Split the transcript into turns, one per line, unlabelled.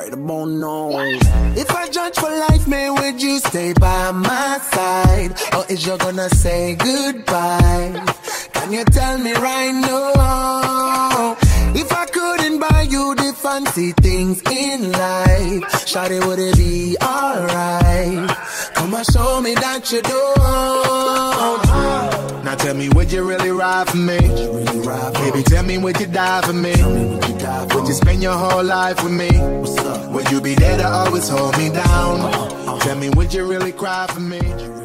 right about now. If I judge for life, man, would you stay by my side? Or is you gonna say goodbye? Can you tell me right now? If I couldn't buy you the fancy things in life, shawty, would it be alright? Come and show me that you don't. Now tell me, would you really ride for me? Baby, tell me, would you die for me? Would you spend your whole life with me? Would you be there to always hold me down? Tell me, would you really cry for me?